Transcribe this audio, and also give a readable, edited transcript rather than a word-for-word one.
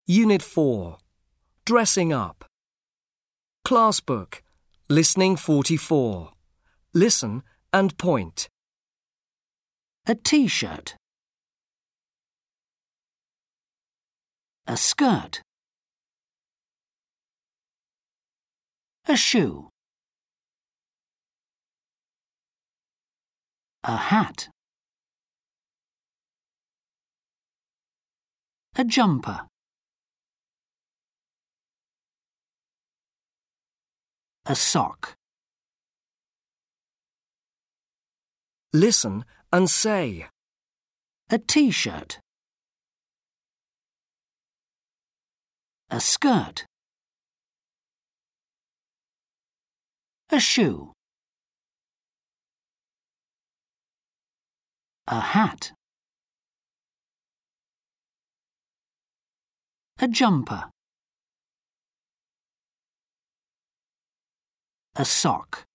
Unit 4. Dressing up. Class book. Listening 44. Listen and point. A T-shirt. A skirt. A shoe. A hat. A jumper. A sock. Listen and say. A T-shirt. A skirt. A shoe. A hat. A jumper. A sock.